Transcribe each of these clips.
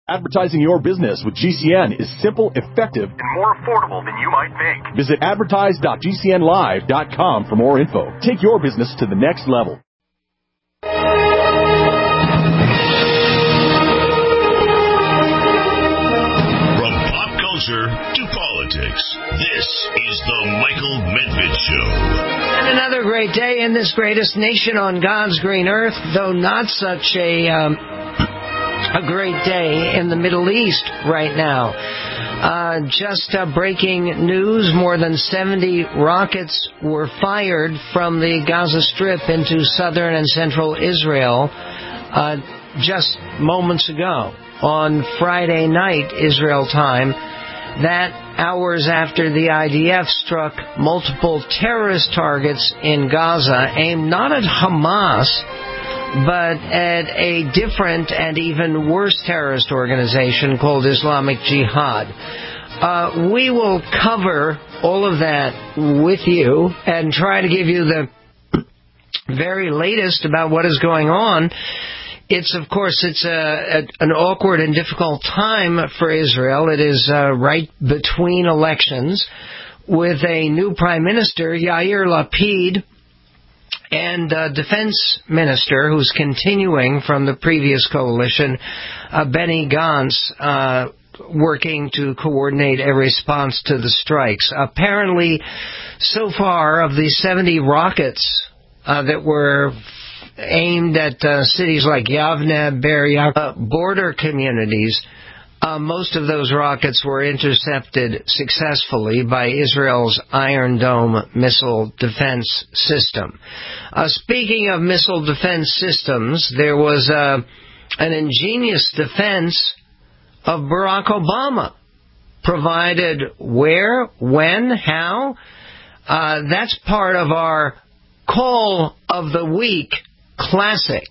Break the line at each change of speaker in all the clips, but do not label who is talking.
Advertising your business with GCN is simple, effective, and more affordable than you might think. Visit advertise.gcnlive.com for more info. Take your business to the next level.
From pop culture to politics, this is the Michael Medved Show.
And another great day in this greatest nation on God's green earth, though not such a great day in the Middle East right now. Just breaking news, more than 70 rockets were fired from the Gaza Strip into southern and central Israel just moments ago. On Friday night, Israel time, that hours after the IDF struck multiple terrorist targets in Gaza, aimed not at Hamas, but at a different and even worse terrorist organization called Islamic Jihad. We will cover all of that with you and try to give you the very latest about what is going on. It's an awkward and difficult time for Israel. It is right between elections with a new Prime Minister, Yair Lapid, and defense minister who's continuing from the previous coalition, Benny Gantz, working to coordinate a response to the strikes. Apparently, so far, of the 70 rockets that were aimed at cities like Yavne, Be'er Yaakov, border communities, most of those rockets were intercepted successfully by Israel's Iron Dome missile defense system. Speaking of missile defense systems, there was an ingenious defense of Barack Obama, provided where, when, how. That's part of our Call of the Week classic.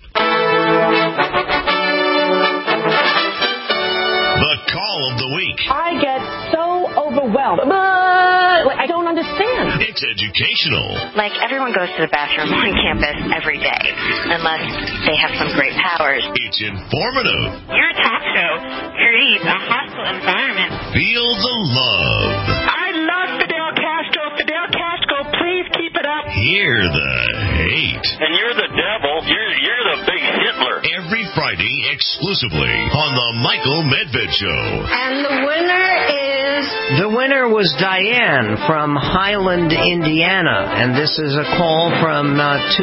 The Call of the Week.
I get so overwhelmed. I don't understand.
It's educational.
Like, everyone goes to the bathroom on campus every day, unless they have some great powers.
It's informative.
Your talk show creates a hostile environment.
Feel the love.
I love Fidel Castro. Fidel Castro, please keep it up.
Hear the hate.
And you're the devil. You're the big Hitler.
Every Friday exclusively on the Michael Medved Show.
And the winner is...
The winner was Diane from Highland, Indiana, and this is a call from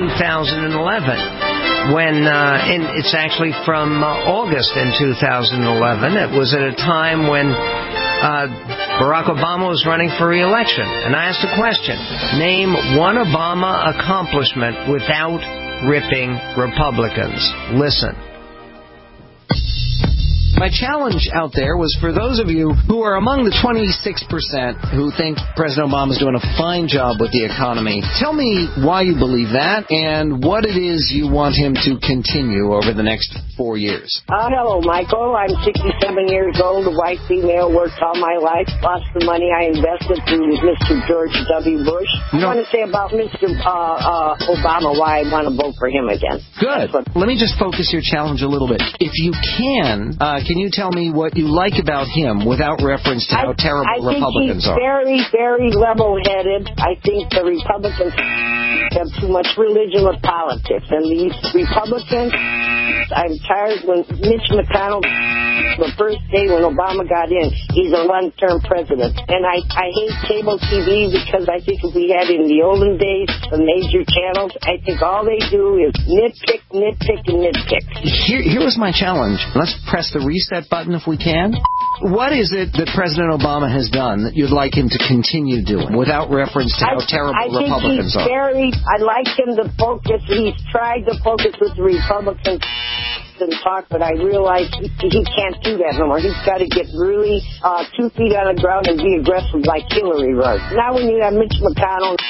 2011. It's actually from August in 2011. It was at a time when Barack Obama was running for re-election. And I asked a question. Name one Obama accomplishment without ripping Republicans. Listen. My challenge out there was for those of you who are among the 26% who think President Obama's doing a fine job with the economy. Tell me why you believe that and what it is you want him to continue over the next 4 years.
Hello, Michael. I'm 67 years old, a white female, worked all my life, lost the money I invested through Mr. George W. Bush. I want to say about Mr. Obama why I want to vote for him again.
Good. Let me just focus your challenge a little bit. If you can you tell me what you like about him without reference to how terrible Republicans are?
I think he's very, very level-headed. I think the Republicans have too much religion with politics. And these Republicans, I'm tired when Mitch McConnell, the first day when Obama got in, he's a one-term president. And I hate cable TV because I think if we had in the olden days, the major channels, I think all they do is nitpick, nitpick, and nitpick.
Here was my challenge. Let's press the reset button if we can. What is it that President Obama has done that you'd like him to continue doing without reference to how terrible Republicans are?
I'd like him to focus. He's tried to focus with the Republicans and talk, but I realize he can't do that no more. He's got to get really 2 feet on the ground and be aggressive like Hillary was. Now when you have Mitch McConnell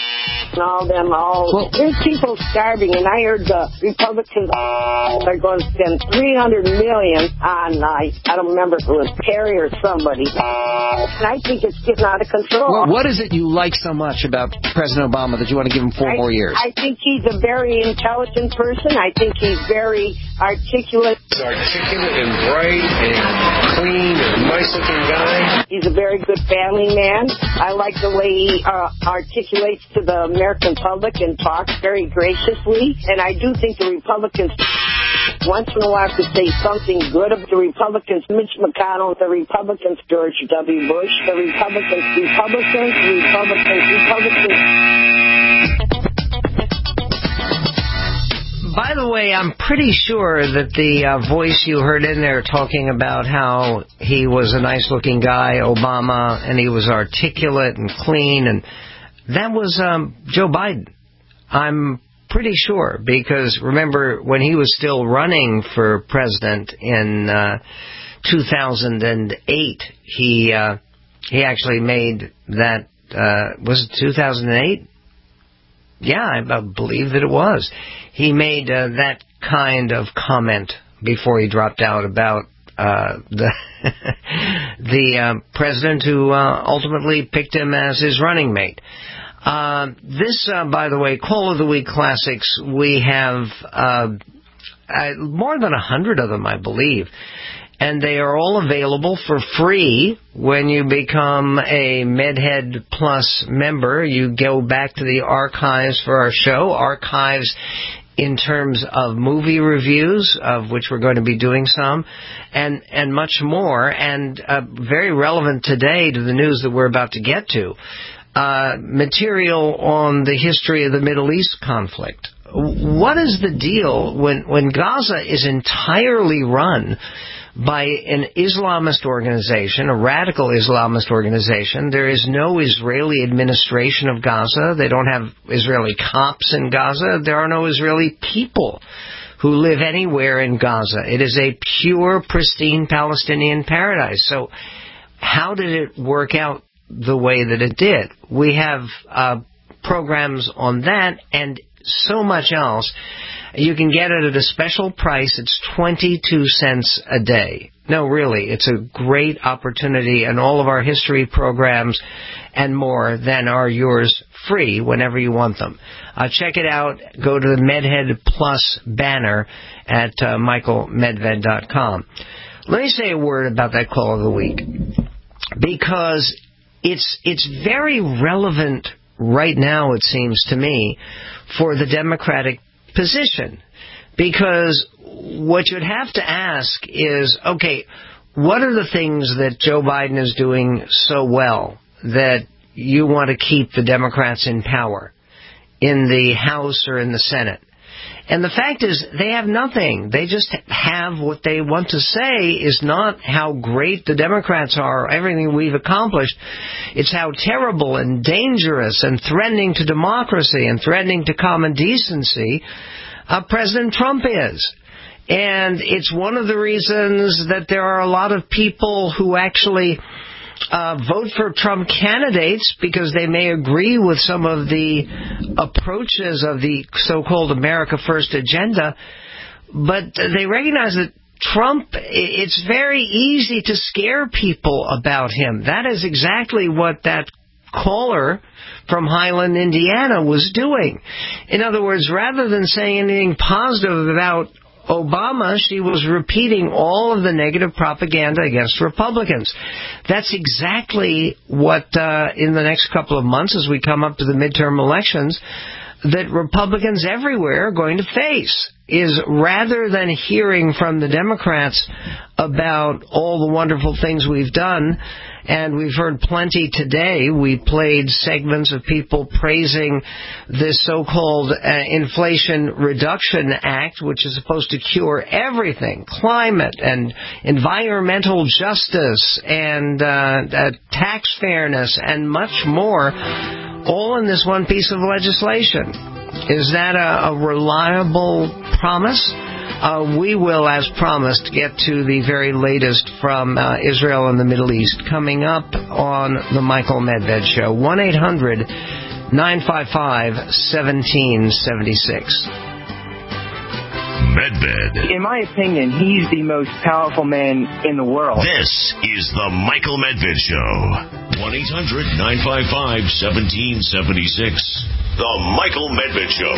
and all them. There's people starving, and I heard the Republicans are going to spend $300 million on, I don't remember if it was Kerry or somebody. And I think it's getting out of control.
Well, what is it you like so much about President Obama that you want to give him 4 more years?
I think he's a very intelligent person. I think he's very articulate.
He's articulate and bright and clean and nice-looking guy.
He's a very good family man. I like the way he articulates to the American public and talks very graciously. And I do think the Republicans once in a while to say something good of the Republicans, Mitch McConnell, the Republicans, George W. Bush, the Republicans.
By the way, I'm pretty sure that the voice you heard in there talking about how he was a nice-looking guy, Obama, and he was articulate and clean, and that was Joe Biden. I'm pretty sure, because remember when he was still running for president in 2008, he actually made that, was it 2008? Yeah, I believe that it was. He made that kind of comment before he dropped out about the president who ultimately picked him as his running mate. This, by the way, Call of the Week Classics, we have more than 100 of them, I believe. And they are all available for free when you become a MedHead Plus member. You go back to the archives for our show, archives in terms of movie reviews, of which we're going to be doing some, and much more, and very relevant today to the news that we're about to get to. Material on the history of the Middle East conflict. What is the deal when Gaza is entirely run by an Islamist organization, a radical Islamist organization? There is no Israeli administration of Gaza. They don't have Israeli cops in Gaza. There are no Israeli people who live anywhere in Gaza. It is a pure, pristine Palestinian paradise. So how did it work out the way that it did? We have programs on that and so much else. You can get it at a special price. It's 22 cents a day. No, really, it's a great opportunity, and all of our history programs and more then are yours free whenever you want them. Check it out. Go to the MedHead Plus banner at michaelmedved.com. Let me say a word about that Call of the Week, because it's very relevant right now, it seems to me, for the Democratic position. Because what you'd have to ask is, okay, what are the things that Joe Biden is doing so well that you want to keep the Democrats in power in the House or in the Senate? And the fact is, they have nothing. They just have what they want to say is not how great the Democrats are, everything we've accomplished. It's how terrible and dangerous and threatening to democracy and threatening to common decency President Trump is. And it's one of the reasons that there are a lot of people who actually vote for Trump candidates because they may agree with some of the approaches of the so-called America First agenda, but they recognize that Trump, it's very easy to scare people about him. That is exactly what that caller from Highland, Indiana was doing. In other words, rather than saying anything positive about Obama, she was repeating all of the negative propaganda against Republicans. That's exactly what, in the next couple of months, as we come up to the midterm elections, that Republicans everywhere are going to face, is rather than hearing from the Democrats about all the wonderful things we've done, and we've heard plenty today. We played segments of people praising this so-called Inflation Reduction Act, which is supposed to cure everything, climate and environmental justice and tax fairness and much more, all in this one piece of legislation. Is that a reliable promise? We will, as promised, get to the very latest from Israel and the Middle East coming up on the Michael Medved Show. 1-800 955-1776.
Medved.
In my opinion, he's the most powerful man in the world.
This is the Michael Medved Show. 1-800-955-1776. The Michael Medved Show.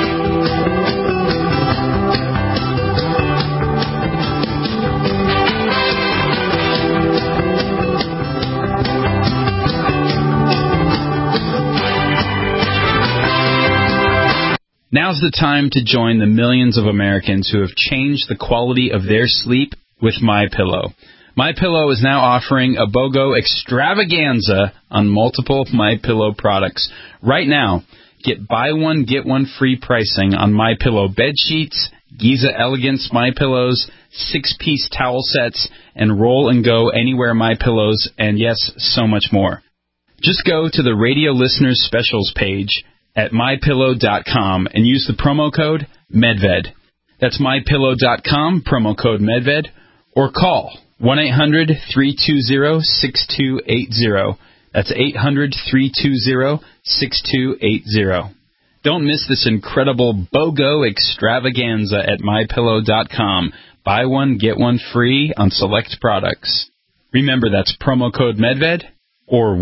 Now's the time to join the millions of Americans who have changed the quality of their sleep with MyPillow. MyPillow is now offering a BOGO extravaganza on multiple MyPillow products. Right now, get buy one, get one free pricing on MyPillow bed sheets, Giza Elegance MyPillows, 6-piece towel sets, and Roll and Go Anywhere MyPillows, and yes, so much more. Just go to the Radio Listeners Specials page at MyPillow.com and use the promo code MEDVED. That's MyPillow.com, promo code MEDVED, or call 1-800-320-6280. That's 800-320-6280. Don't miss this incredible BOGO extravaganza at MyPillow.com. Buy one, get one free on select products. Remember, that's promo code MEDVED or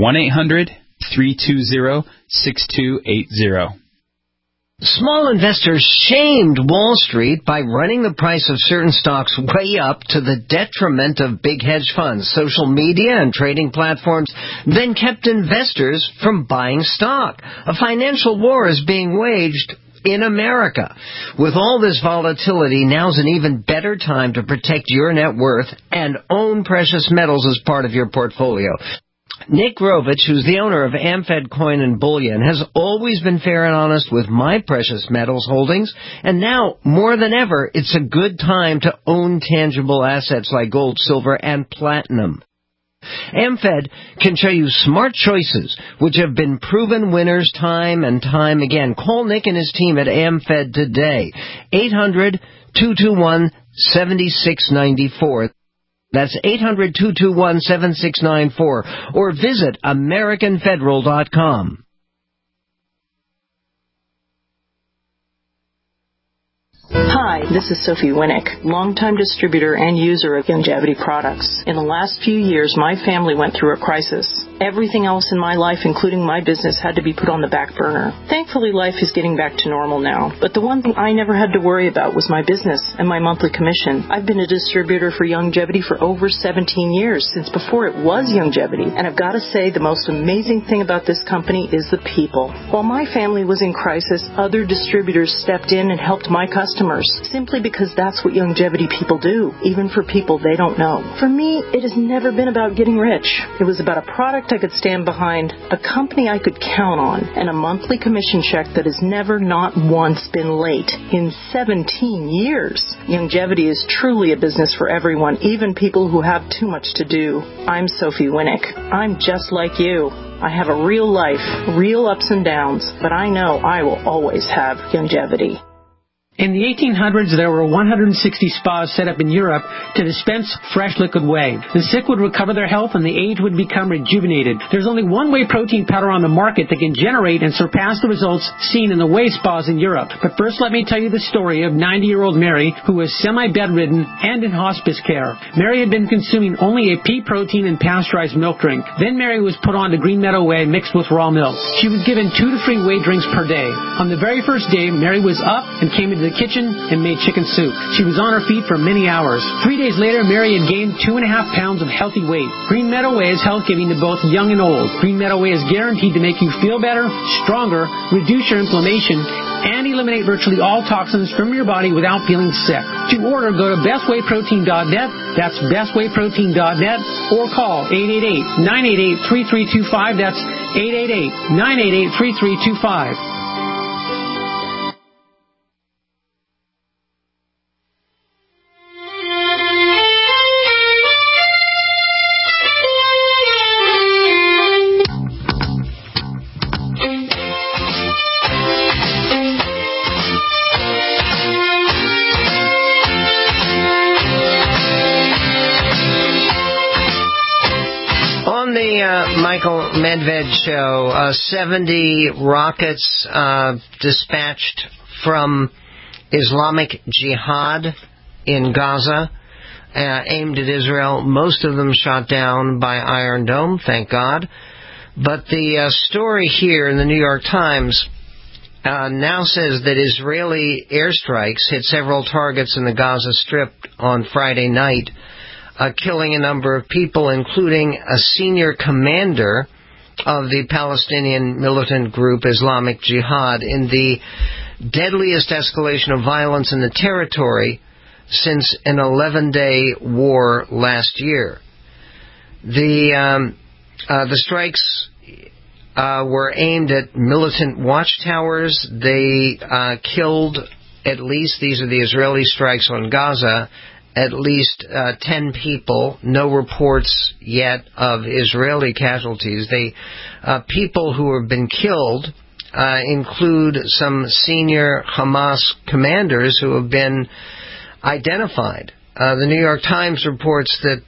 1-800-320-6280.
Small investors shamed Wall Street by running the price of certain stocks way up to the detriment of big hedge funds. Social media and trading platforms then kept investors from buying stock. A financial war is being waged in America. With all this volatility, now's an even better time to protect your net worth and own precious metals as part of your portfolio. Nick Rovich, who's the owner of AmFed Coin and Bullion, has always been fair and honest with my precious metals holdings, and now, more than ever, it's a good time to own tangible assets like gold, silver, and platinum. AmFed can show you smart choices, which have been proven winners time and time again. Call Nick and his team at AmFed today, 800-221-7694. That's 800-221-7694, or visit AmericanFederal.com.
Hi, this is Sophie Winnick, longtime distributor and user of Youngevity products. In the last few years, my family went through a crisis. Everything else in my life, including my business, had to be put on the back burner. Thankfully, life is getting back to normal now. But the one thing I never had to worry about was my business and my monthly commission. I've been a distributor for Youngevity for over 17 years, since before it was Youngevity. And I've got to say, the most amazing thing about this company is the people. While my family was in crisis, other distributors stepped in and helped my customers, simply because that's what Youngevity people do, even for people they don't know. For me, it has never been about getting rich. It was about a product I could stand behind, a company I could count on, and a monthly commission check that has never, not once, been late in 17 years. Youngevity is truly a business for everyone, even people who have too much to do. I'm Sophie Winnick. I'm just like you. I have a real life, real ups and downs, but I know I will always have Youngevity.
In the 1800s, there were 160 spas set up in Europe to dispense fresh liquid whey. The sick would recover their health and the aged would become rejuvenated. There's only one whey protein powder on the market that can generate and surpass the results seen in the whey spas in Europe. But first, let me tell you the story of 90-year-old Mary, who was semi-bedridden and in hospice care. Mary had been consuming only a pea protein and pasteurized milk drink. Then Mary was put on to Green Meadow Whey mixed with raw milk. She was given 2 to 3 whey drinks per day. On the very first day, Mary was up and came into the kitchen and made chicken soup. She was on her feet for many hours. 3 days later, Mary had gained 2.5 pounds of healthy weight. Green Meadow Whey is health-giving to both young and old. Green Meadow Whey is guaranteed to make you feel better, stronger, reduce your inflammation, and eliminate virtually all toxins from your body without feeling sick. To order, go to bestwayprotein.net. That's bestwayprotein.net, or call 888-988-3325. That's 888-988-3325.
the Michael Medved Show. 70 rockets dispatched from Islamic Jihad in Gaza, aimed at Israel. Most of them shot down by Iron Dome, thank God. But the story here in the New York Times now says that Israeli airstrikes hit several targets in the Gaza Strip on Friday night, killing a number of people, including a senior commander of the Palestinian militant group Islamic Jihad, in the deadliest escalation of violence in the territory since an 11-day war last year. The strikes were aimed at militant watchtowers. They killed at least, these are the Israeli strikes on Gaza, at least 10 people. No reports yet of Israeli casualties. People who have been killed include some senior Hamas commanders who have been identified. The New York Times reports that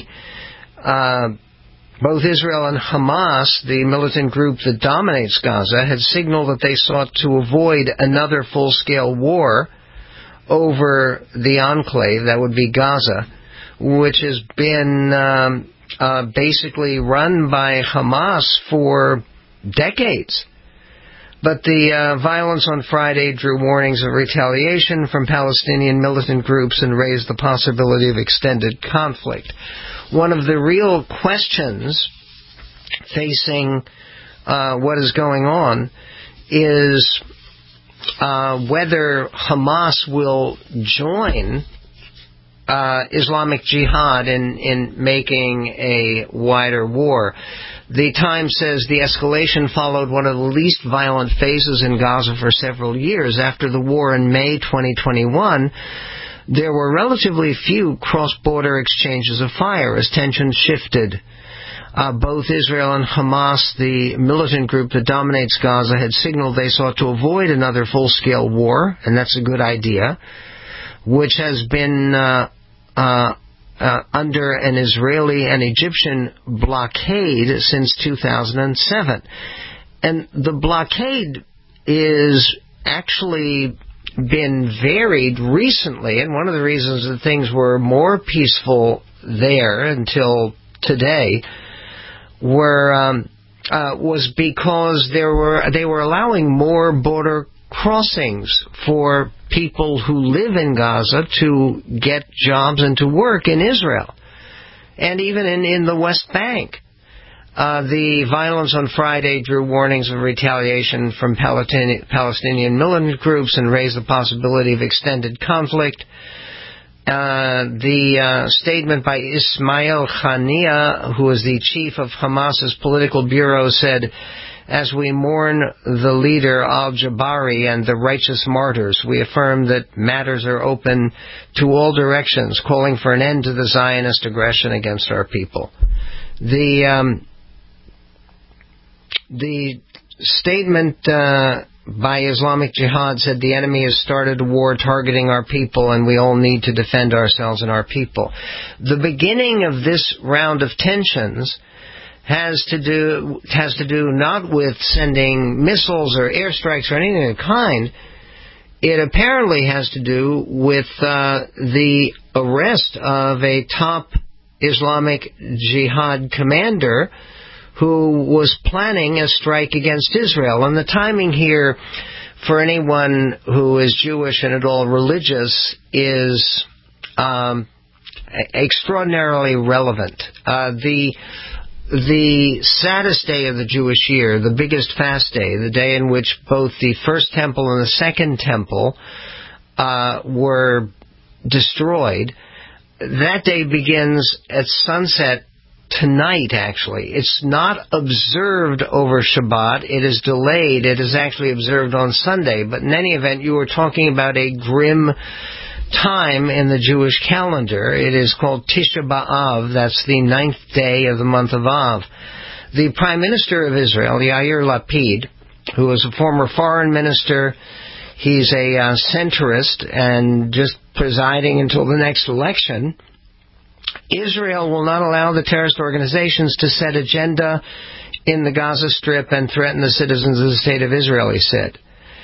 both Israel and Hamas, the militant group that dominates Gaza, had signaled that they sought to avoid another full-scale war over the enclave, that would be Gaza, which has been basically run by Hamas for decades. But the violence on Friday drew warnings of retaliation from Palestinian militant groups and raised the possibility of extended conflict. One of the real questions facing what is going on is whether Hamas will join Islamic Jihad in making a wider war. The Times says the escalation followed one of the least violent phases in Gaza for several years. After the war in May 2021, there were relatively few cross-border exchanges of fire as tensions shifted. Both Israel and Hamas, the militant group that dominates Gaza, had signaled they sought to avoid another full-scale war, and that's a good idea, which has been under an Israeli and Egyptian blockade since 2007. And the blockade is actually been varied recently, and one of the reasons that things were more peaceful there until today was because they were allowing more border crossings for people who live in Gaza to get jobs and to work in Israel, and even in the West Bank. The violence on Friday drew warnings of retaliation from Palestinian militant groups and raised the possibility of extended conflict. The statement by Ismail Haniyeh, who is the chief of Hamas's political bureau, said, "As we mourn the leader al-Jabari and the righteous martyrs, we affirm that matters are open to all directions, calling for an end to the Zionist aggression against our people." The statement by Islamic Jihad said the enemy has started a war targeting our people and we all need to defend ourselves and our people. The beginning of this round of tensions has to do not with sending missiles or airstrikes or anything of the kind. It apparently has to do with the arrest of a top Islamic Jihad commander who was planning a strike against Israel. And the timing here, for anyone who is Jewish and at all religious, is extraordinarily relevant. The saddest day of the Jewish year, the biggest fast day, the day in which both the first temple and the second temple were destroyed, that day begins at sunset tonight, actually. It's not observed over Shabbat. It is delayed. It is actually observed on Sunday. But in any event, you were talking about a grim time in the Jewish calendar. It is called Tisha B'Av. That's the 9th day of the month of Av. The Prime Minister of Israel, Yair Lapid, who is a former foreign minister, he's a centrist and just presiding until the next election, Israel will not allow the terrorist organizations to set agenda in the Gaza Strip and threaten the citizens of the State of Israel, he said.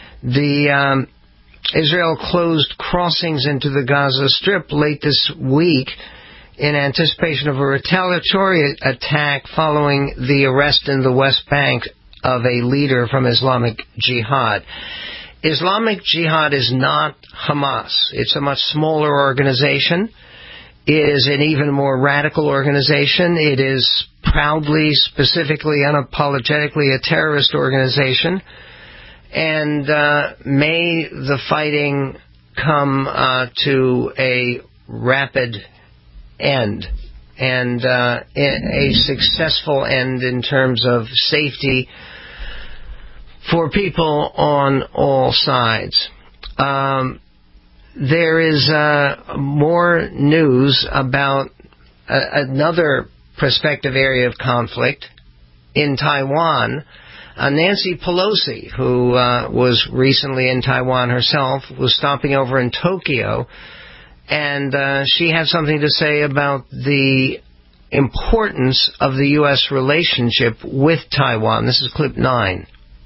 Israel closed crossings into the Gaza Strip late this week in anticipation of a retaliatory attack following the arrest in the West Bank of a leader from Islamic Jihad. Islamic Jihad is not Hamas. It's a much smaller organization. It is an even more radical organization. It is proudly, specifically, unapologetically a terrorist organization. And may the fighting come to a rapid end and a successful end in terms of safety for people on all sides. There is more news about another prospective area of conflict in Taiwan. Nancy Pelosi, who was recently in Taiwan herself, was stopping over in Tokyo, and she had something to say about the importance of the U.S. relationship with Taiwan. This is clip 9.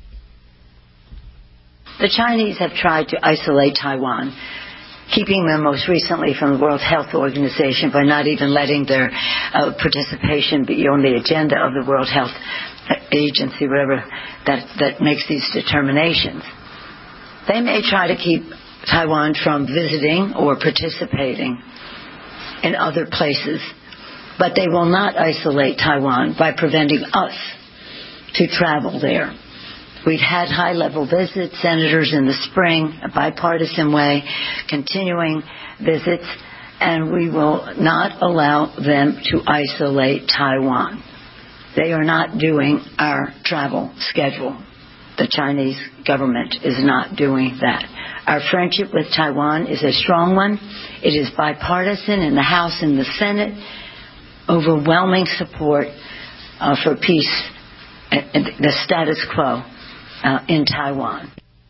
The Chinese have tried to isolate Taiwan, keeping them most recently from the World Health Organization by not even letting their participation be on the agenda of the World Health Agency, whatever that makes these determinations. They may try to keep Taiwan from visiting or participating in other places, but they will not isolate Taiwan by preventing us to travel there. We've had high-level visits, senators in the spring, a bipartisan way, continuing visits, and we will not allow them to isolate Taiwan. They are not doing our travel schedule. The Chinese government is not doing that. Our friendship with Taiwan is a strong one. It is bipartisan in the House and the Senate. Overwhelming support for peace and the status quo in Taiwan.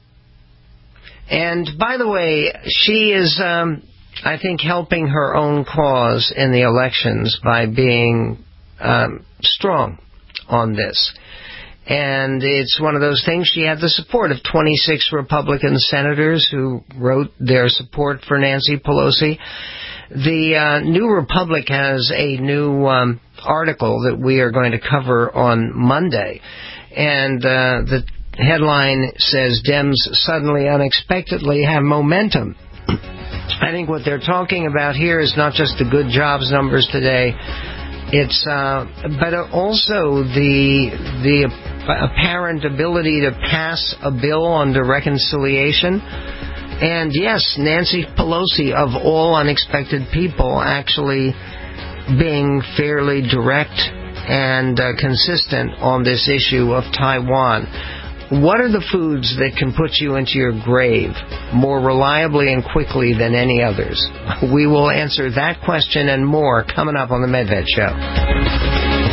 And by the way, she is, I think, helping her own cause in the elections by being strong on this. And it's one of those things, she had the support of 26 Republican senators who wrote their support for Nancy Pelosi. The New Republic has a new article that we are going to cover on Monday. And the headline says, Dems suddenly, unexpectedly have momentum. I think what they're talking about here is not just the good jobs numbers today, it's but also the apparent ability to pass a bill under reconciliation. And yes, Nancy Pelosi, of all unexpected people, actually being fairly direct and consistent on this issue of Taiwan. What are the foods that can put you into your grave more reliably and quickly than any others? We will answer that question and more coming up on The Medved Show.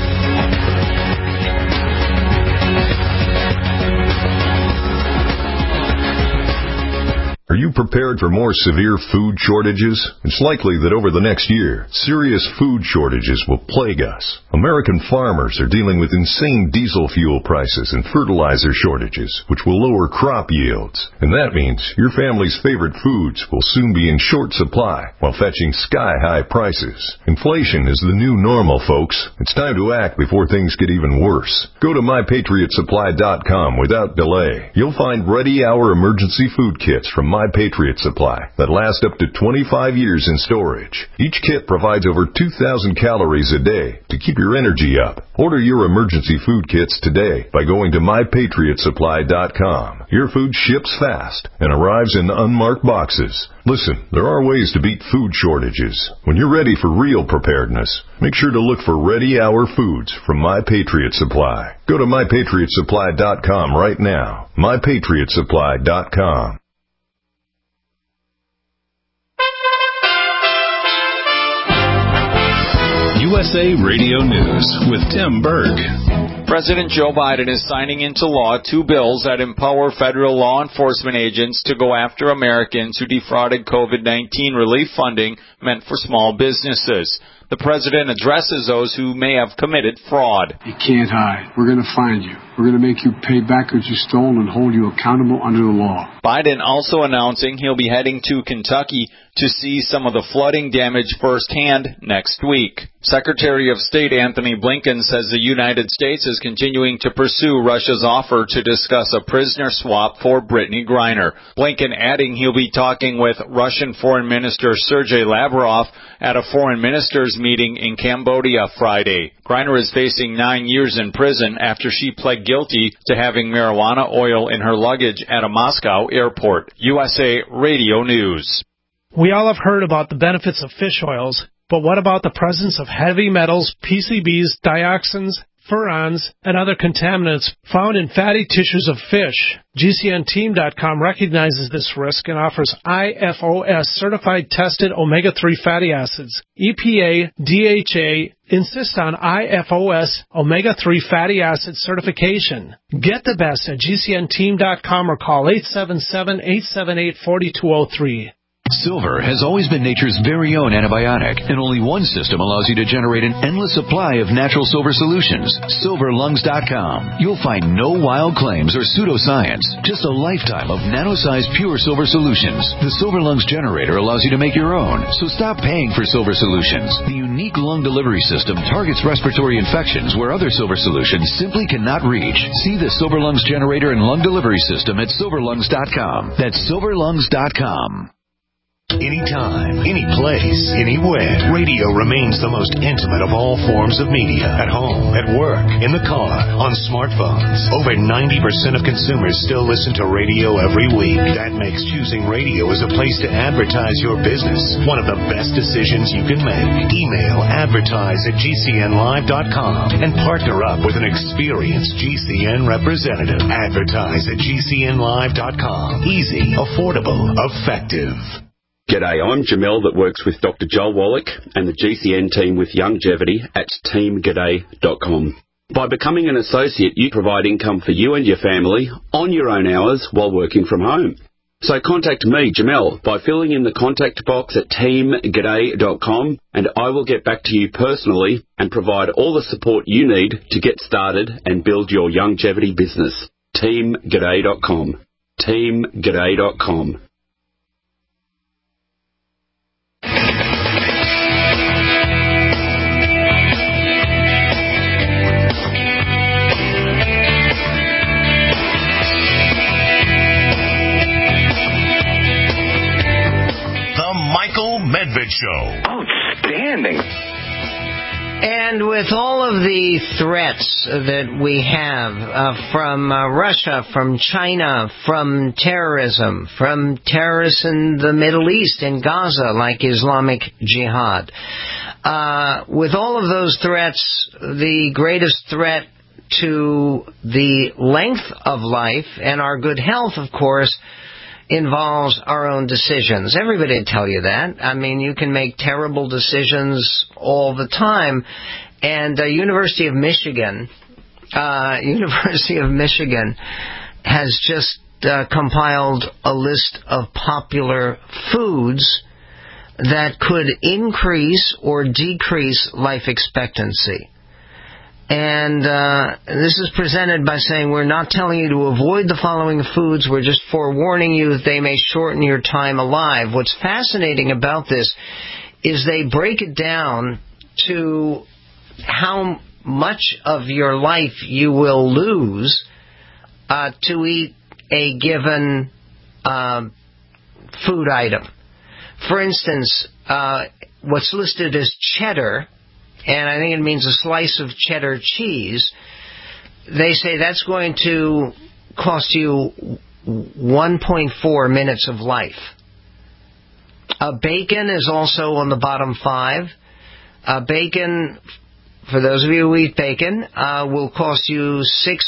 Are you prepared for more severe food shortages? It's likely that over the next year, serious food shortages will plague us. American farmers are dealing with insane diesel fuel prices and fertilizer shortages, which will lower crop yields. And that means your family's favorite foods will soon be in short supply while fetching sky-high prices. Inflation is the new normal, folks. It's time to act before things get even worse. Go to MyPatriotSupply.com without delay. You'll find ready-hour emergency food kits from My Patriot Supply that last up to 25 years in storage. Each kit provides over 2,000 calories a day to keep your energy up. Order your emergency food kits today by going to MyPatriotSupply.com. Your food ships fast and arrives in unmarked boxes. Listen, there are ways to beat food shortages. When you're ready for real preparedness, make sure to look for ready-hour foods from My Patriot Supply. Go to MyPatriotSupply.com right now. MyPatriotSupply.com.
USA Radio News with Tim Berg.
President Joe Biden is signing into law 2 bills that empower federal law enforcement agents to go after Americans who defrauded COVID-19 relief funding meant for small businesses. the president addresses those who may have committed fraud.
You can't hide. We're going to find you. We're going to make you pay back what you stole and hold you accountable under the law.
Biden also announcing he'll be heading to Kentucky to see some of the flooding damage firsthand next week. Secretary of State Anthony Blinken says the United States is continuing to pursue Russia's offer to discuss a prisoner swap for Brittany Griner. Blinken adding he'll be talking with Russian Foreign Minister Sergei Lavrov at a foreign ministers meeting in Cambodia Friday. Griner is facing 9 years in prison after she pled guilty to having marijuana oil in her luggage at a Moscow airport. USA Radio News.
We all have heard about the benefits of fish oils, but what about the presence of heavy metals, PCBs, dioxins, furans, and other contaminants found in fatty tissues of fish? GCNteam.com recognizes this risk and offers IFOS certified tested omega-3 fatty acids. EPA, DHA insist on IFOS omega-3 fatty acid certification. Get the best at GCNteam.com or call 877-878-4203.
Silver has always been nature's very own antibiotic, and only one system allows you to generate an endless supply of natural silver solutions. SilverLungs.com. You'll find no wild claims or pseudoscience, just a lifetime of nano-sized pure silver solutions. The Silver Lungs generator allows you to make your own, so stop paying for silver solutions. The unique lung delivery system targets respiratory infections where other silver solutions simply cannot reach. See the Silver Lungs generator and lung delivery system at SilverLungs.com. That's SilverLungs.com.
Anytime, any place, anywhere. Radio remains the most intimate of all forms of media. At home, at work, in the car, on smartphones. Over 90% of consumers still listen to radio every week. That makes choosing radio as a place to advertise your business one of the best decisions you can make. Email advertise@gcnlive.com and partner up with an experienced GCN representative. Advertise at gcnlive.com. Easy, affordable, effective.
G'day, I'm Jamel that works with Dr. Joel Wallach and the GCN team with Longevity at teamg'day.com. By becoming an associate, you provide income for you and your family on your own hours while working from home. So contact me, Jamel, by filling in the contact box at teamg'day.com, and I will get back to you personally and provide all the support you need to get started and build your longevity business. teamg'day.com. teamg'day.com.
Medved Show.
Outstanding.
And with all of the threats that we have from Russia, from China, from terrorism, from terrorists in the Middle East, in Gaza, like Islamic Jihad, with all of those threats, the greatest threat to the length of life and our good health, of course, involves our own decisions. Everybody will tell you that. I mean, you can make terrible decisions all the time. And University of Michigan has just compiled a list of popular foods that could increase or decrease life expectancy. And this is presented by saying we're not telling you to avoid the following foods, we're just forewarning you that they may shorten your time alive. What's fascinating about this is they break it down to how much of your life you will lose to eat a given food item. For instance, what's listed as cheddar, and I think it means a slice of cheddar cheese, they say that's going to cost you 1.4 minutes of life. Bacon is also on the bottom 5. Bacon, for those of you who eat bacon, will cost you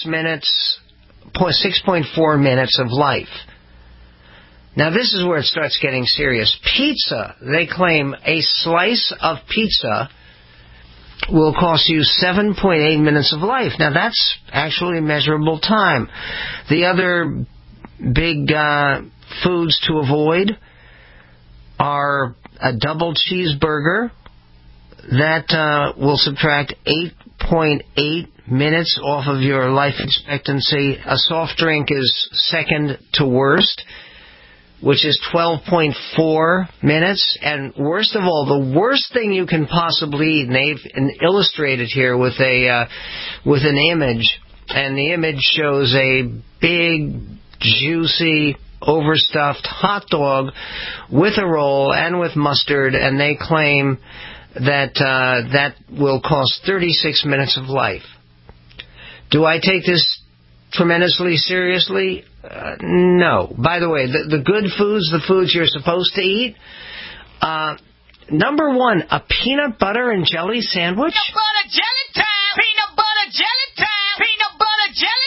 6.4 minutes of life. Now this is where it starts getting serious. Pizza, they claim a slice of pizza will cost you 7.8 minutes of life. Now that's actually a measurable time. The other big foods to avoid are a double cheeseburger. that will subtract 8.8 minutes off of your life expectancy. A soft drink is second to worst, which is 12.4 minutes. And worst of all, the worst thing you can possibly eat, and they've illustrated here with an image, and the image shows a big, juicy, overstuffed hot dog with a roll and with mustard, and they claim that that will cost 36 minutes of life. Do I take this tremendously seriously? No. By the way, the good foods, the foods you're supposed to eat, number one, a peanut butter and jelly sandwich.
Peanut butter jelly time! Peanut butter jelly time! Peanut butter jelly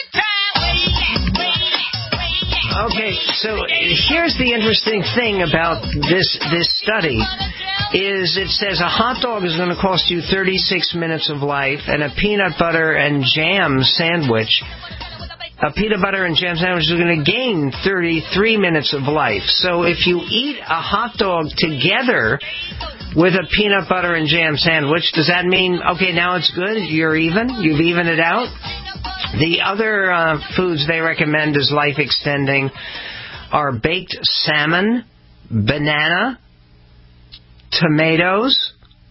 time!
Okay, so here's the interesting thing about this study. Is it says a hot dog is going to cost you 36 minutes of life, and a peanut butter and jam sandwich is going to gain 33 minutes of life. So if you eat a hot dog together with a peanut butter and jam sandwich, does that mean, okay, now it's good, you're even, you've evened it out? The other foods they recommend as life extending are baked salmon, banana, tomatoes,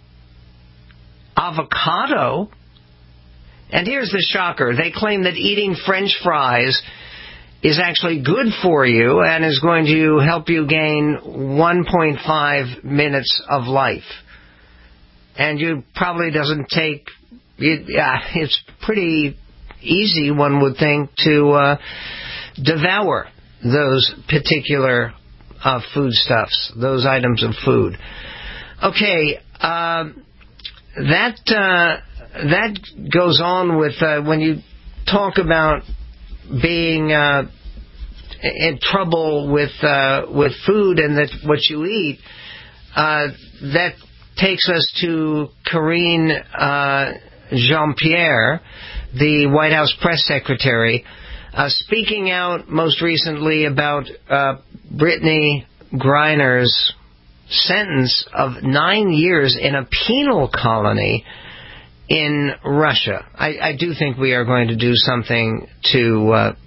avocado, and here's the shocker. They claim that eating French fries is actually good for you and is going to help you gain 1.5 minutes of life. And you probably doesn't take... it's pretty easy, one would think, to devour those particular foodstuffs, those items of food. Okay, that goes on with when you talk about being in trouble with food and that what you eat. That takes us to Karine Jean-Pierre, the White House press secretary, speaking out most recently about Brittney Griner's sentence of 9 years in a penal colony in Russia. I do think we are going to do something to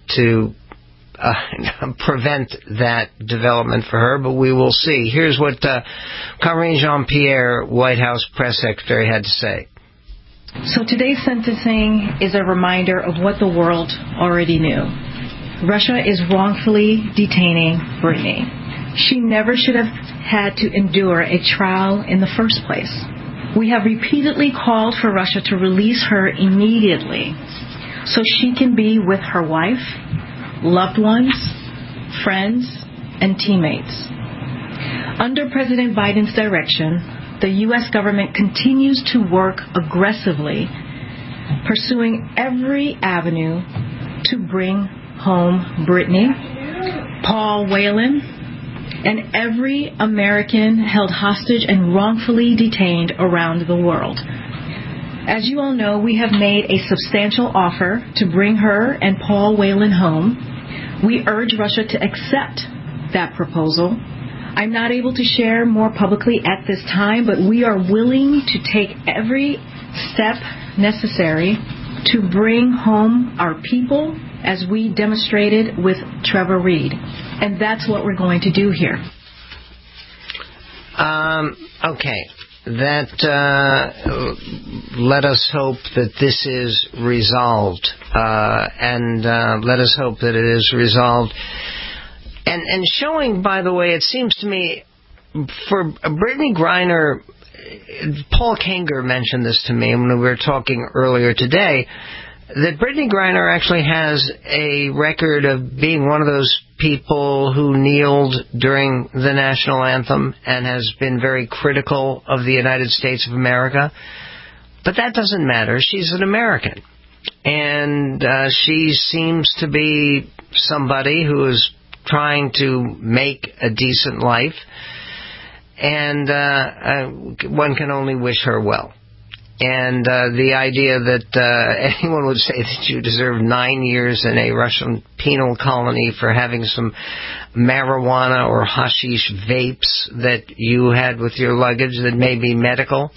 prevent that development for her, but we will see. Here's what Karine Jean-Pierre, White House press secretary, had to say.
So today's sentencing is a reminder of what the world already knew. Russia is wrongfully detaining Brittney. She never should have had to endure a trial in the first place. We have repeatedly called for Russia to release her immediately so she can be with her wife, loved ones, friends, and teammates. Under President Biden's direction, the U.S. government continues to work aggressively, pursuing every avenue to bring home Brittney, Paul Whelan, and every American held hostage and wrongfully detained around the world. As you all know, we have made a substantial offer to bring her and Paul Whelan home. We urge Russia to accept that proposal. I'm not able to share more publicly at this time, but we are willing to take every step necessary to bring home our people, as we demonstrated with Trevor Reed. And that's what we're going to do here.
Okay. That let us hope that this is resolved. And let us hope that it is resolved. And showing, by the way, it seems to me, for Brittney Griner, Paul Kanger mentioned this to me when we were talking earlier today, that Brittney Griner actually has a record of being one of those people who kneeled during the national anthem and has been very critical of the United States of America. But that doesn't matter. She's an American. And she seems to be somebody who is trying to make a decent life. And one can only wish her well. And the idea that anyone would say that you deserve 9 years in a Russian penal colony for having some marijuana or hashish vapes that you had with your luggage that may be medical,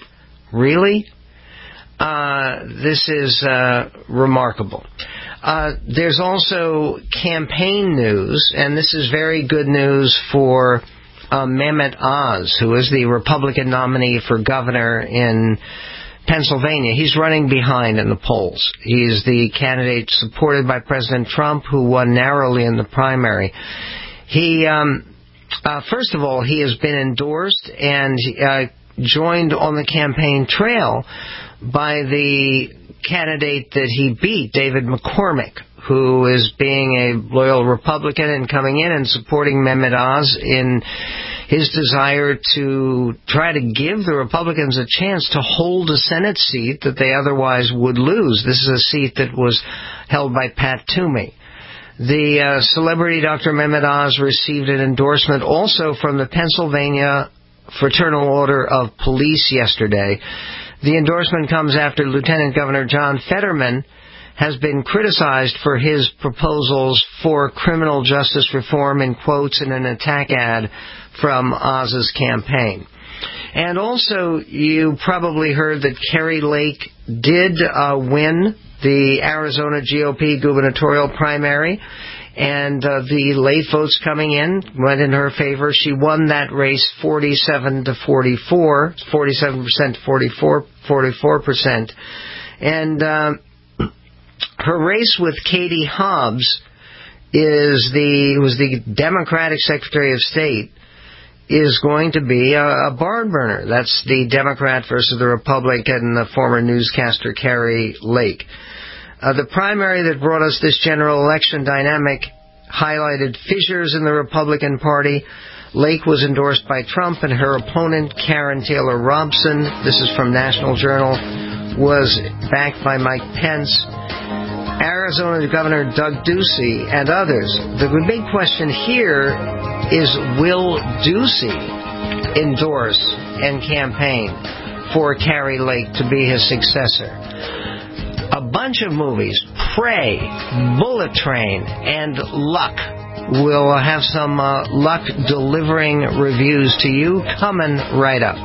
Really? This is remarkable. There's also campaign news, and this is very good news for Mehmet Oz, who is the Republican nominee for governor in Pennsylvania. He's running behind in the polls. He's the candidate supported by President Trump, who won narrowly in the primary. He, first of all, he has been endorsed and joined on the campaign trail by the candidate that he beat, David McCormick, who is being a loyal Republican and coming in and supporting Mehmet Oz in his desire to try to give the Republicans a chance to hold a Senate seat that they otherwise would lose. This is a seat that was held by Pat Toomey. The celebrity Dr. Mehmet Oz received an endorsement also from the Pennsylvania Fraternal Order of Police yesterday. The endorsement comes after Lieutenant Governor John Fetterman has been criticized for his proposals for criminal justice reform, in quotes, in an attack ad from Oz's campaign. And also, you probably heard that Kari Lake did win the Arizona GOP gubernatorial primary, and the late votes coming in went in her favor. She won that race 47% to 44%. And her race with Katie Hobbs was the Democratic Secretary of State, is going to be a barn burner. That's the Democrat versus the Republican, the former newscaster Kari Lake. The primary that brought us this general election dynamic highlighted fissures in the Republican Party. Lake was endorsed by Trump, and her opponent, Karen Taylor Robson, this is from National Journal, was backed by Mike Pence, Arizona Governor Doug Ducey, and others. The big question here is, will Ducey endorse and campaign for Kari Lake to be his successor? A bunch of movies, Prey, Bullet Train, and Luck. We'll have some luck delivering reviews to you coming right up.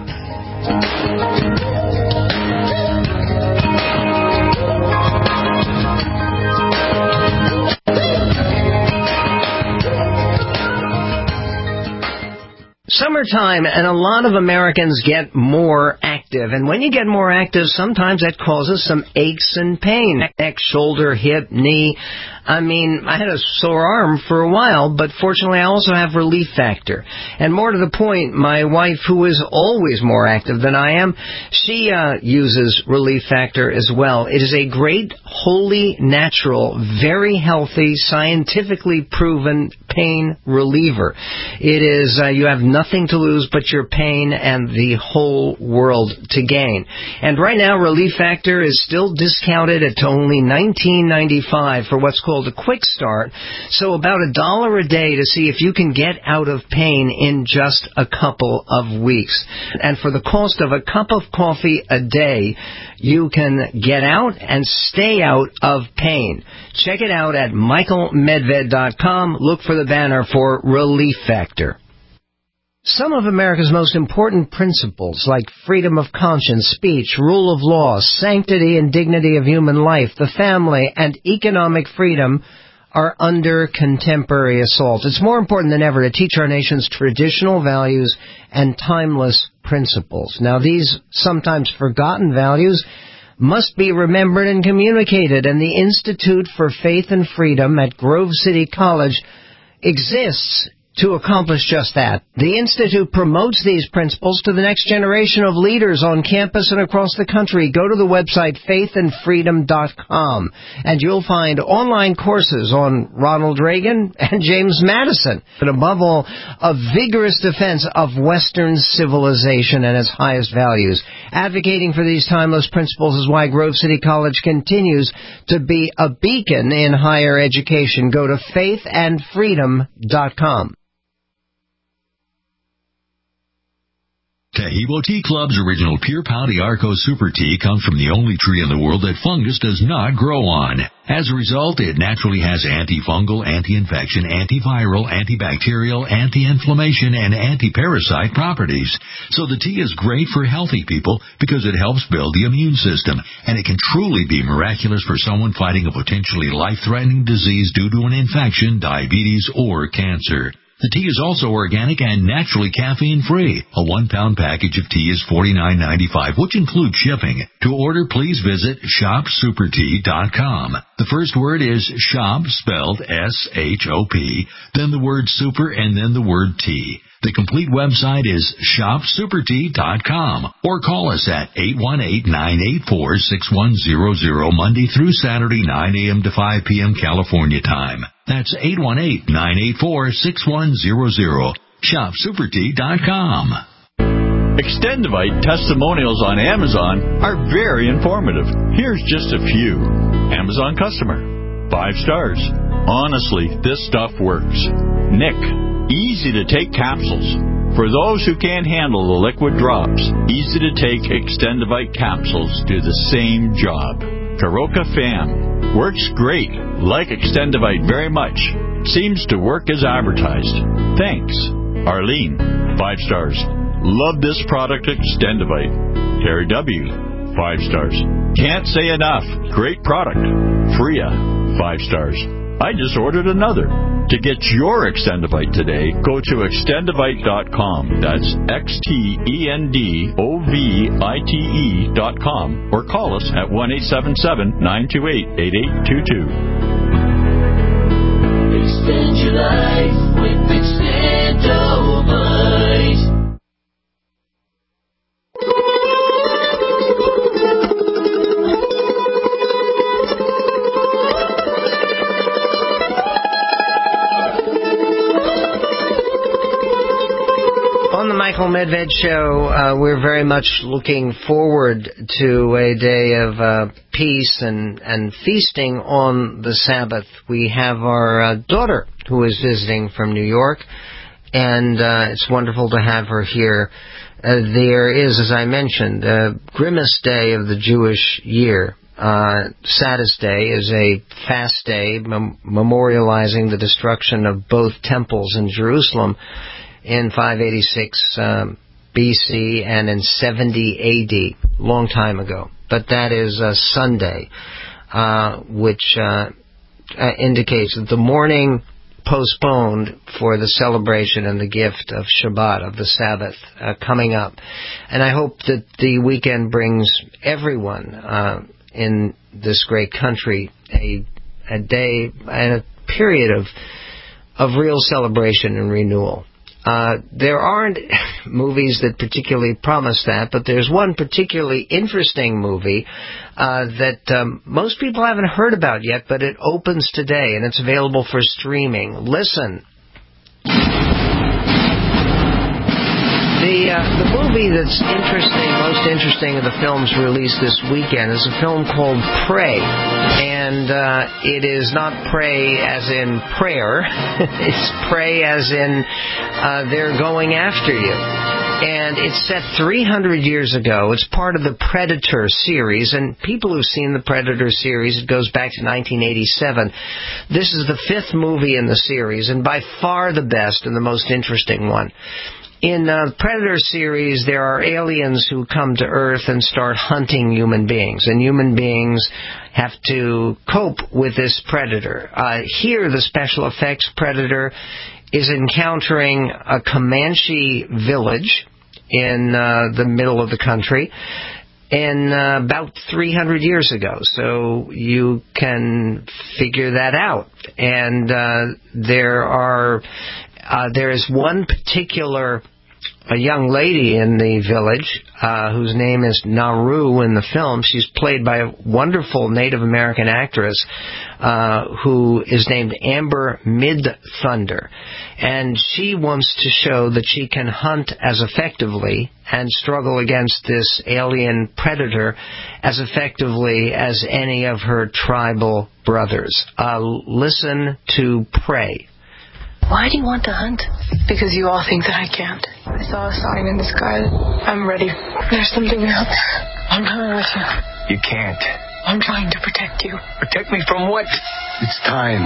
Summertime, and a lot of Americans get more active. And when you get more active, sometimes that causes some aches and pain. Neck, shoulder, hip, knee. I mean, I had a sore arm for a while, but fortunately I also have Relief Factor. And more to the point, my wife, who is always more active than I am, she uses Relief Factor as well. It is a great, wholly natural, very healthy, scientifically proven pain reliever. It is, you have nothing to lose but your pain and the whole world to gain. And right now, Relief Factor is still discounted at only $19.95 for what's called a quick start, so about $1 a day to see if you can get out of pain in just a couple of weeks. And for the cost of a cup of coffee a day, you can get out and stay out of pain. Check it out at michaelmedved.com. Look for the banner for Relief Factor. Some of America's most important principles, like freedom of conscience, speech, rule of law, sanctity and dignity of human life, the family, and economic freedom, are under contemporary assault. It's more important than ever to teach our nation's traditional values and timeless principles. Now, these sometimes forgotten values must be remembered and communicated, and the Institute for Faith and Freedom at Grove City College exists to accomplish just that. The Institute promotes these principles to the next generation of leaders on campus and across the country. Go to the website faithandfreedom.com, and you'll find online courses on Ronald Reagan and James Madison, but above all, a vigorous defense of Western civilization and its highest values. Advocating for these timeless principles is why Grove City College continues to be a beacon in higher education. Go to faithandfreedom.com.
Tahibo Tea Club's original Pure Pau d'Arco Super Tea comes from the only tree in the world that fungus does not grow on. As a result, it naturally has antifungal, anti-infection, antiviral, antibacterial, anti-inflammation, and anti-parasite properties. So the tea is great for healthy people because it helps build the immune system, and it can truly be miraculous for someone fighting a potentially life-threatening disease due to an infection, diabetes, or cancer. The tea is also organic and naturally caffeine-free. A 1-pound package of tea is $49.95, which includes shipping. To order, please visit shopsupertea.com. The first word is shop, spelled S-H-O-P, then the word super, and then the word tea. The complete website is shopsupertea.com, or call us at 818-984-6100 Monday through Saturday, 9 a.m. to 5 p.m. California time. That's 818-984-6100. ShopSuperTea.com.
Extendivite testimonials on Amazon are very informative. Here's just a few. Amazon customer. 5 stars. Honestly, this stuff works. Nick. Easy to take capsules. For those who can't handle the liquid drops, easy to take Extendivite capsules do the same job. Karoka Fam. Works great. Like Extendivite very much. Seems to work as advertised. Thanks. Arlene. 5 stars. Love this product Extendivite. Terry W. 5 stars. Can't say enough. Great product. Freya. 5 stars. I just ordered another. To get your Extendivite today, go to Extendivite.com. That's XTENDOVITE.com, or call us at 1-877-928-8822.
Extend your life with Extendovite.
On the Michael Medved Show, we're very much looking forward to a day of peace and feasting on the Sabbath. We have our daughter who is visiting from New York, and it's wonderful to have her here. There is, as I mentioned, the grimmest day of the Jewish year. Saddest day is a fast day memorializing the destruction of both temples in Jerusalem in 586 BC and in 70 AD, long time ago. But that is a Sunday, which indicates that the morning postponed for the celebration and the gift of Shabbat, of the Sabbath, coming up. And I hope that the weekend brings everyone in this great country a day and a period of real celebration and renewal. There aren't movies that particularly promise that, but there's one particularly interesting movie that most people haven't heard about yet, but it opens today, and it's available for streaming. Listen. The movie that's most interesting of the films released this weekend is a film called Prey. And it is not pray as in prayer. It's pray as in they're going after you. And it's set 300 years ago. It's part of the Predator series. And people who've seen the Predator series, it goes back to 1987. This is the 5th movie in the series, and by far the best and the most interesting one. In the Predator series, there are aliens who come to Earth and start hunting human beings, and human beings have to cope with this predator. Here, the special effects predator is encountering a Comanche village in the middle of the country in about 300 years ago. So you can figure that out. And there is one particular a young lady in the village whose name is Naru in the film. She's played by a wonderful Native American actress who is named Amber Midthunder. And she wants to show that she can hunt as effectively and struggle against this alien predator as effectively as any of her tribal brothers. Listen to Prey.
Why do you want to hunt? Because you all think that I can't. I saw a sign in the sky. I'm ready. There's something out there. I'm coming with you.
You can't.
I'm trying to protect you.
Protect me from what? It's time.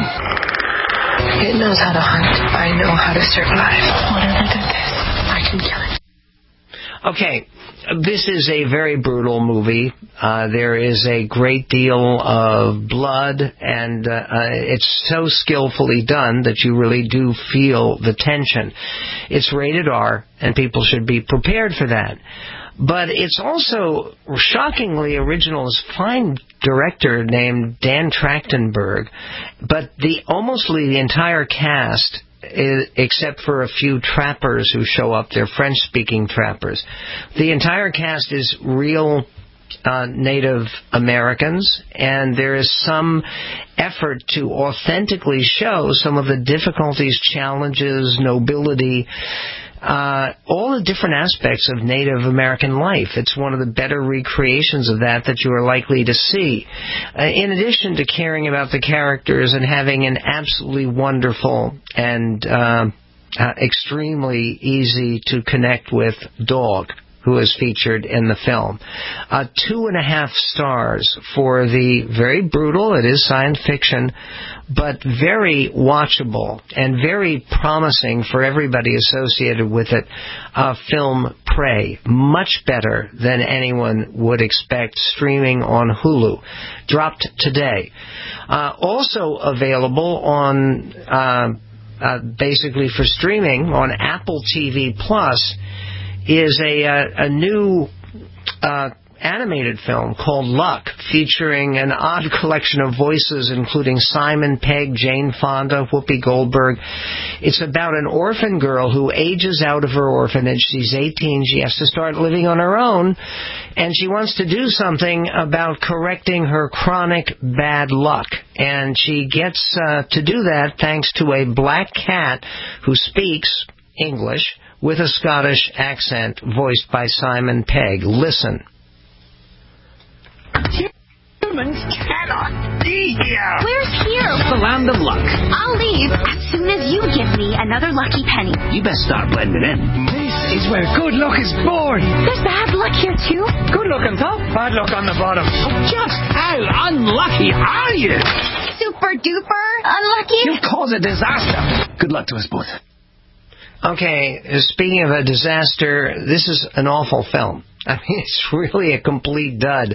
It knows how to hunt. I know how to survive. Whatever did this, I can kill it.
Okay, this is a very brutal movie. There is a great deal of blood, and it's so skillfully done that you really do feel the tension. It's rated R, and people should be prepared for that. But it's also shockingly original. It's a fine director named Dan Trachtenberg, but almost the entire cast, except for a few trappers who show up, they're French-speaking trappers. The entire cast is real Native Americans, and there is some effort to authentically show some of the difficulties, challenges, nobility, all the different aspects of Native American life. It's one of the better recreations of that you are likely to see. In addition to caring about the characters and having an absolutely wonderful and extremely easy to connect with dog who is featured in the film. 2.5 stars for the very brutal, it is science fiction, but very watchable and very promising for everybody associated with it, film Prey. Much better than anyone would expect, streaming on Hulu. Dropped today. Also available on, basically for streaming on Apple TV Plus, is a new animated film called Luck, featuring an odd collection of voices, including Simon Pegg, Jane Fonda, Whoopi Goldberg. It's about an orphan girl who ages out of her orphanage. She's 18. She has to start living on her own, and she wants to do something about correcting her chronic bad luck. And she gets to do that thanks to a black cat who speaks English with a Scottish accent, voiced by Simon Pegg. Listen.
Humans cannot be here.
Where's here?
The land of luck.
I'll leave as soon as you give me another lucky penny.
You best start blending in. This is where good luck is born.
There's bad luck here, too.
Good luck on top, bad luck on the bottom. Just how unlucky are you?
Super duper unlucky?
You'll cause a disaster. Good luck to us both.
Okay, speaking of a disaster, this is an awful film. I mean, it's really a complete dud.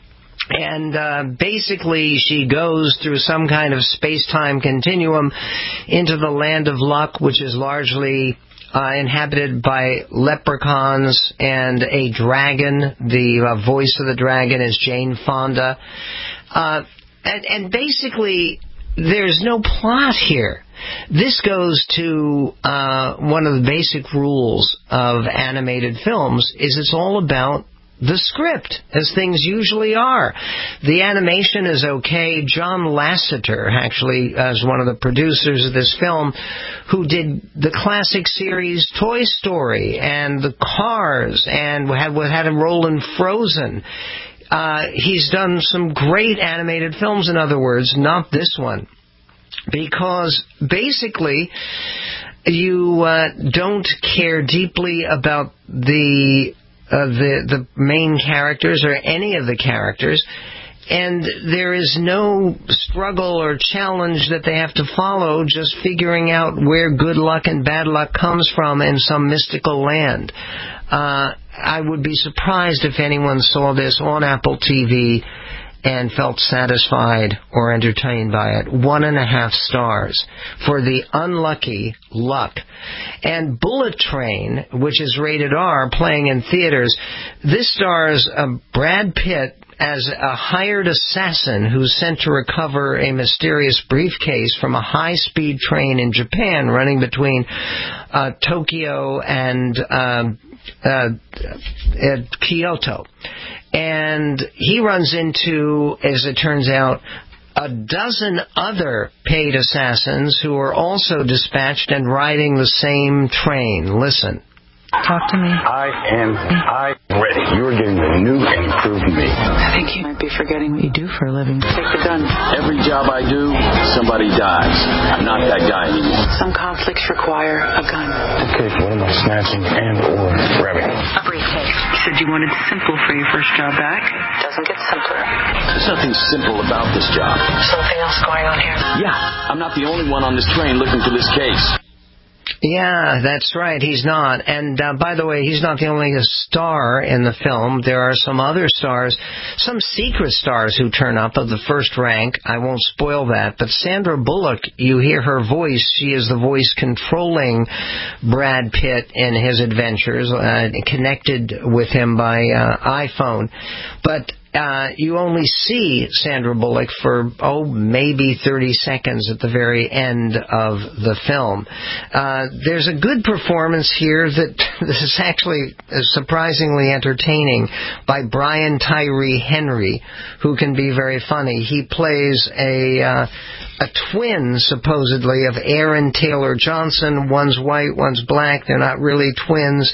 And basically, she goes through some kind of space-time continuum into the land of luck, which is largely inhabited by leprechauns and a dragon. The voice of the dragon is Jane Fonda. And basically, there's no plot here. This goes to one of the basic rules of animated films, is it's all about the script, as things usually are. The animation is okay. John Lasseter, actually, is one of the producers of this film, who did the classic series Toy Story and the Cars, and had a role in Frozen. He's done some great animated films, in other words, not this one. Because basically, you don't care deeply about the main characters or any of the characters, and there is no struggle or challenge that they have to follow, just figuring out where good luck and bad luck comes from in some mystical land. I would be surprised if anyone saw this on Apple TV and felt satisfied or entertained by it. 1.5 stars for the unlucky Luck. And Bullet Train, which is rated R, playing in theaters, this stars Brad Pitt as a hired assassin who's sent to recover a mysterious briefcase from a high-speed train in Japan running between Tokyo and Kyoto. And he runs into, as it turns out, a dozen other paid assassins who are also dispatched and riding the same train. Listen.
Talk to me.
I am ready. You are getting the new and improved me.
I think you might be forgetting what you do for a living. Take the gun.
Every job I do, somebody dies. I'm not that guy anymore.
Some conflicts require a gun.
Okay, what am I snatching and or grabbing?
A briefcase. You said you wanted simple for your first job back. Doesn't get simpler.
There's nothing simple about this job.
Something else going on here.
Yeah, I'm not the only one on this train looking for this case.
Yeah, that's right. He's not. And by the way, he's not the only star in the film. There are some other stars, some secret stars who turn up of the first rank. I won't spoil that. But Sandra Bullock, you hear her voice. She is the voice controlling Brad Pitt in his adventures, connected with him by iPhone. But you only see Sandra Bullock for, maybe 30 seconds at the very end of the film. There's a good performance here that this is actually surprisingly entertaining by Brian Tyree Henry, who can be very funny. He plays a twin, supposedly, of Aaron Taylor Johnson. One's white, one's black. They're not really twins.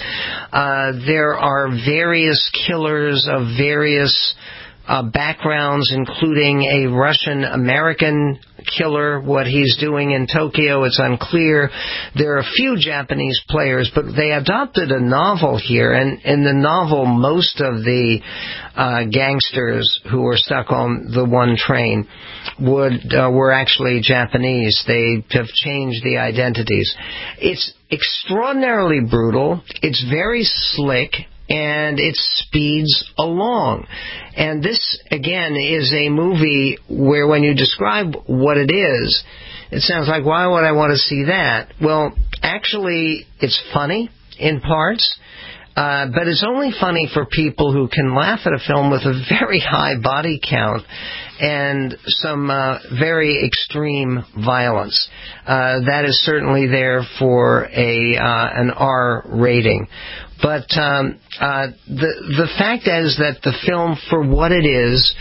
There are various killers of various backgrounds, including a Russian-American killer. What he's doing in Tokyo, it's unclear. There are a few Japanese players, but they adopted a novel here, and in the novel, most of the gangsters who were stuck on the one train were actually Japanese. They have changed the identities. It's extraordinarily brutal. It's very slick, and it speeds along. And this, again, is a movie where when you describe what it is, it sounds like, why would I want to see that? Well, actually, it's funny in parts, but it's only funny for people who can laugh at a film with a very high body count and some very extreme violence. That is certainly there for an R rating. But the fact is that the film, for what it is,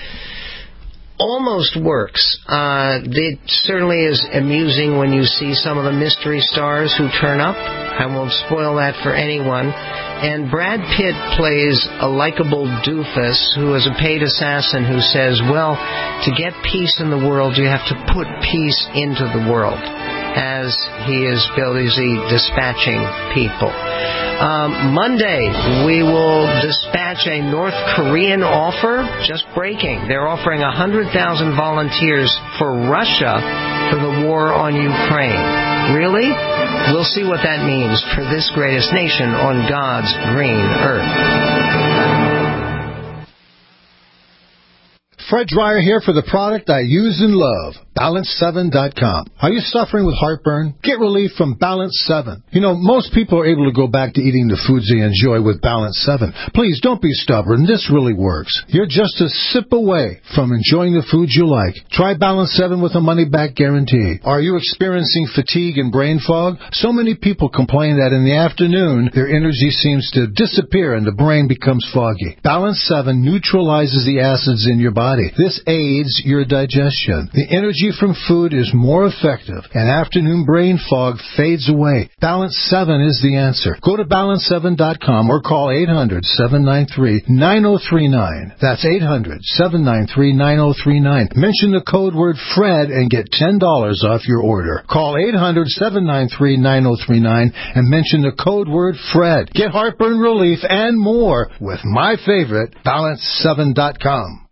almost works. It certainly is amusing when you see some of the mystery stars who turn up. I won't spoil that for anyone. And Brad Pitt plays a likable doofus who is a paid assassin who says, well, to get peace in the world, you have to put peace into the world, as he is busy dispatching people. Monday, we will dispatch a North Korean offer, just breaking. They're offering 100,000 volunteers for Russia for the war on Ukraine. Really? We'll see what that means for this greatest nation on God's green earth.
Fred Dreyer here for the product I use and love, Balance7.com. Are you suffering with heartburn? Get relief from Balance 7. You know, most people are able to go back to eating the foods they enjoy with Balance 7. Please, don't be stubborn. This really works. You're just a sip away from enjoying the foods you like. Try Balance 7 with a money-back guarantee. Are you experiencing fatigue and brain fog? So many people complain that in the afternoon, their energy seems to disappear and the brain becomes foggy. Balance 7 neutralizes the acids in your body. This aids your digestion. The energy from food is more effective, and afternoon brain fog fades away. Balance 7 is the answer. Go to balance7.com or call 800-793-9039. That's 800-793-9039. Mention the code word FRED and get $10 off your order. Call 800-793-9039 and mention the code word FRED. Get heartburn relief and more with my favorite, balance7.com.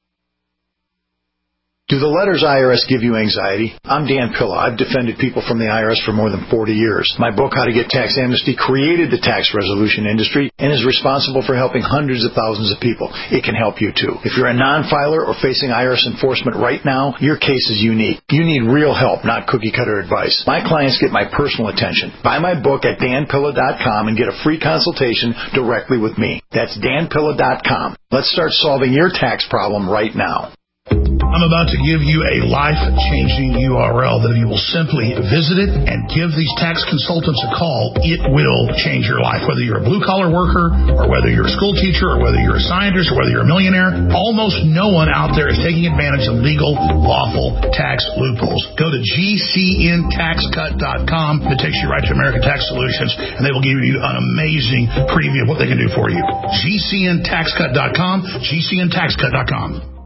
Do the letters IRS give you anxiety? I'm Dan Pilla. I've defended people from the IRS for more than 40 years. My book, How to Get Tax Amnesty, created the tax resolution industry and is responsible for helping hundreds of thousands of people. It can help you, too. If you're a non-filer or facing IRS enforcement right now, your case is unique. You need real help, not cookie-cutter advice. My clients get my personal attention. Buy my book at danpilla.com and get a free consultation directly with me. That's danpilla.com. Let's start solving your tax problem right now.
I'm about to give you a life-changing URL that if you will simply visit it and give these tax consultants a call, it will change your life. Whether you're a blue-collar worker or whether you're a school teacher or whether you're a scientist or whether you're a millionaire, almost no one out there is taking advantage of legal, lawful tax loopholes. Go to GCNTaxCut.com. It takes you right to American Tax Solutions, and they will give you an amazing preview of what they can do for you. GCNTaxCut.com, GCNTaxCut.com.